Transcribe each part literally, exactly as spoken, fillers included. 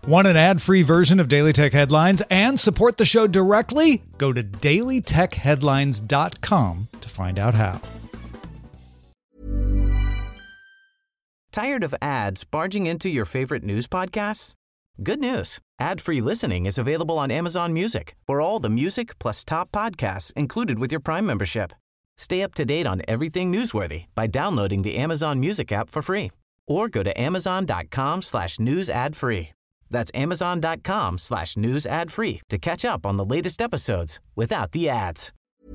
Want an ad-free version of Daily Tech Headlines and support the show directly? Go to daily tech headlines dot com to find out how. Tired of ads barging into your favorite news podcasts? Good news. Ad-free listening is available on Amazon Music for all the music plus top podcasts included with your Prime membership. Stay up to date on everything newsworthy by downloading the Amazon Music app for free or go to amazon.com slash news ad free. That's amazon.com slash news ad free to catch up on the latest episodes without the ads.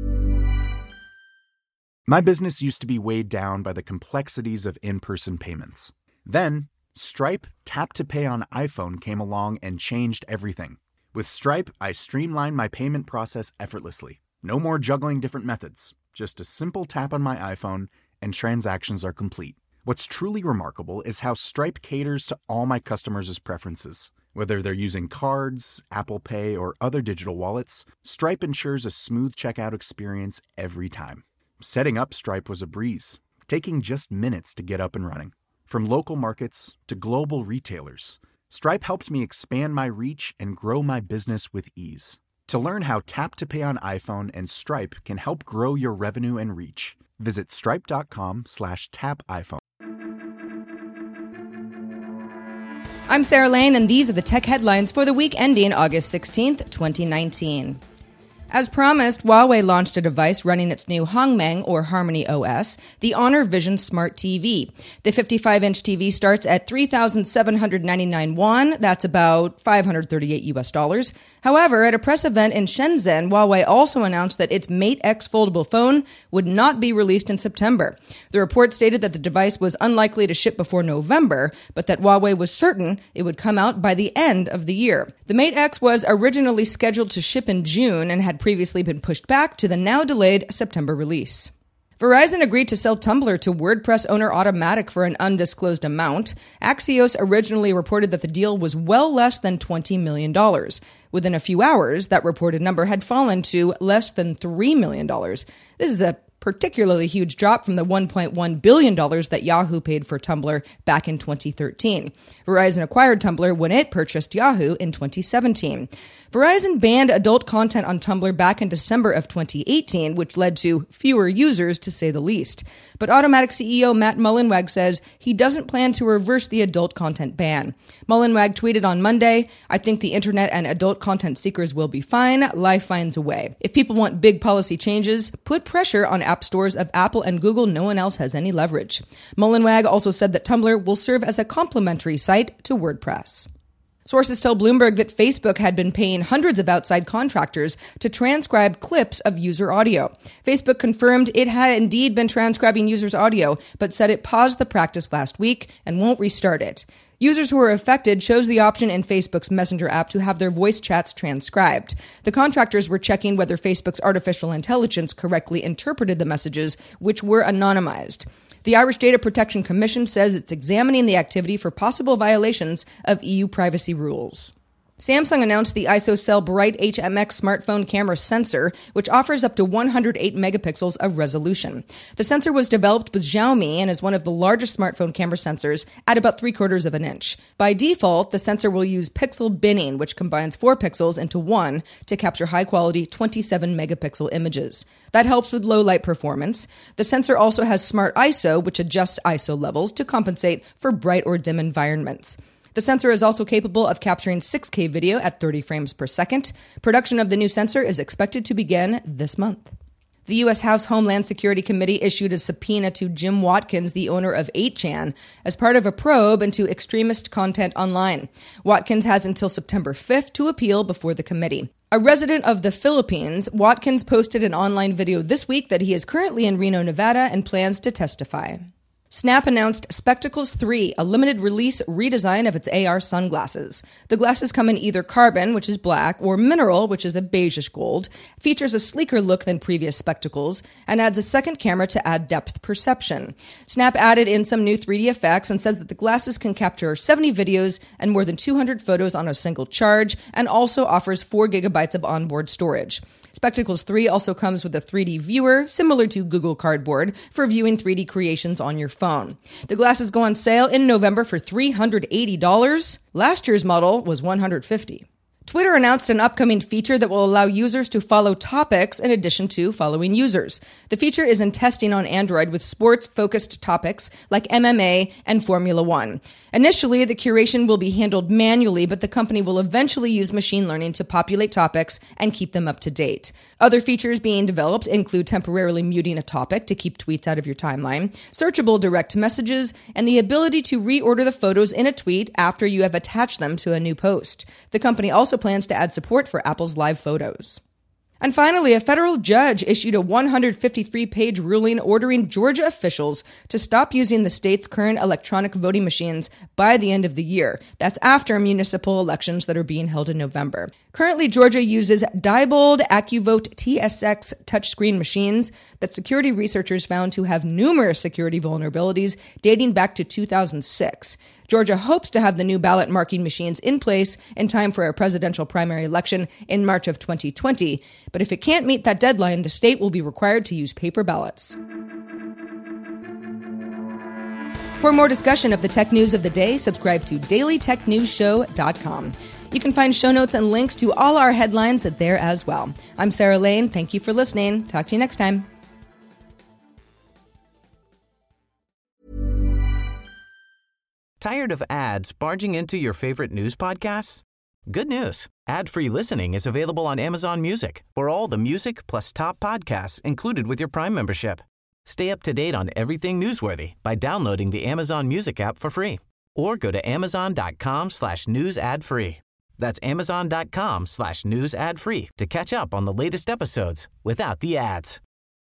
My business used to be weighed down by the complexities of in-person payments. Then, Stripe Tap to Pay on iPhone came along and changed everything. With Stripe, I streamlined my payment process effortlessly. No more juggling different methods. Just a simple tap on my iPhone and transactions are complete. What's truly remarkable is how Stripe caters to all my customers' preferences. Whether they're using cards, Apple Pay, or other digital wallets, Stripe ensures a smooth checkout experience every time. Setting up Stripe was a breeze, taking just minutes to get up and running. From local markets to global retailers, Stripe helped me expand my reach and grow my business with ease. To learn how Tap to Pay on iPhone and Stripe can help grow your revenue and reach, visit stripe.com slash tap iPhone. I'm Sarah Lane, and these are the tech headlines for the week ending August sixteenth, twenty nineteen. As promised, Huawei launched a device running its new Hongmeng, or Harmony O S, the Honor Vision Smart T V. The fifty-five inch T V starts at three thousand seven hundred ninety-nine won, that's about five hundred thirty-eight U S dollars. However, at a press event in Shenzhen, Huawei also announced that its Mate X foldable phone would not be released in September. The report stated that the device was unlikely to ship before November, but that Huawei was certain it would come out by the end of the year. The Mate X was originally scheduled to ship in June and had previously been pushed back to the now delayed September release. Verizon agreed to sell Tumblr to WordPress owner Automattic for an undisclosed amount. Axios originally reported that the deal was well less than twenty million dollars. Within a few hours, that reported number had fallen to less than three million dollars. This is a particularly huge drop from the one point one billion dollars that Yahoo paid for Tumblr back in twenty thirteen. Verizon acquired Tumblr when it purchased Yahoo in twenty seventeen. Verizon banned adult content on Tumblr back in December of twenty eighteen, which led to fewer users, to say the least. But Automattic C E O Matt Mullenweg says he doesn't plan to reverse the adult content ban. Mullenweg tweeted on Monday, "I think the internet and adult content seekers will be fine. Life finds a way. If people want big policy changes, put pressure on app stores of Apple and Google. No one else has any leverage." Mullenweg also said that Tumblr will serve as a complementary site to WordPress. Sources tell Bloomberg that Facebook had been paying hundreds of outside contractors to transcribe clips of user audio. Facebook confirmed it had indeed been transcribing users' audio, but said it paused the practice last week and won't restart it. Users who were affected chose the option in Facebook's Messenger app to have their voice chats transcribed. The contractors were checking whether Facebook's artificial intelligence correctly interpreted the messages, which were anonymized. The Irish Data Protection Commission says it's examining the activity for possible violations of E U privacy rules. Samsung announced the ISOCELL Bright H M X smartphone camera sensor, which offers up to one hundred eight megapixels of resolution. The sensor was developed with Xiaomi and is one of the largest smartphone camera sensors at about three quarters of an inch. By default, the sensor will use pixel binning, which combines four pixels into one to capture high-quality twenty-seven megapixel images. That helps with low light performance. The sensor also has Smart I S O, which adjusts I S O levels to compensate for bright or dim environments. The sensor is also capable of capturing six K video at thirty frames per second. Production of the new sensor is expected to begin this month. The U S House Homeland Security Committee issued a subpoena to Jim Watkins, the owner of eight chan, as part of a probe into extremist content online. Watkins has until September fifth to appeal before the committee. A resident of the Philippines, Watkins posted an online video this week that he is currently in Reno, Nevada, and plans to testify. Snap announced Spectacles three, a limited release redesign of its A R sunglasses. The glasses come in either carbon, which is black, or mineral, which is a beigeish gold, features a sleeker look than previous Spectacles, and adds a second camera to add depth perception. Snap added in some new three D effects and says that the glasses can capture seventy videos and more than two hundred photos on a single charge, and also offers four gigabytes of onboard storage. Spectacles three also comes with a three D viewer, similar to Google Cardboard, for viewing three D creations on your phone. The glasses go on sale in November for three hundred eighty dollars. Last year's model was one hundred fifty dollars. Twitter announced an upcoming feature that will allow users to follow topics in addition to following users. The feature is in testing on Android with sports-focused topics like M M A and Formula One. Initially, the curation will be handled manually, but the company will eventually use machine learning to populate topics and keep them up to date. Other features being developed include temporarily muting a topic to keep tweets out of your timeline, searchable direct messages, and the ability to reorder the photos in a tweet after you have attached them to a new post. The company also plans to add support for Apple's Live Photos. And finally, a federal judge issued a one hundred fifty-three page ruling ordering Georgia officials to stop using the state's current electronic voting machines by the end of the year. That's after municipal elections that are being held in November. Currently, Georgia uses Diebold AccuVote T S X touchscreen machines that security researchers found to have numerous security vulnerabilities dating back to two thousand six. Georgia hopes to have the new ballot marking machines in place in time for a presidential primary election in March of twenty twenty. But if it can't meet that deadline, the state will be required to use paper ballots. For more discussion of the tech news of the day, subscribe to daily tech news show dot com. You can find show notes and links to all our headlines there as well. I'm Sarah Lane. Thank you for listening. Talk to you next time. Tired of ads barging into your favorite news podcasts? Good news. Ad-free listening is available on Amazon Music for all the music plus top podcasts included with your Prime membership. Stay up to date on everything newsworthy by downloading the Amazon Music app for free or go to amazon.com slash news ad free. That's amazon.com slash news ad free to catch up on the latest episodes without the ads.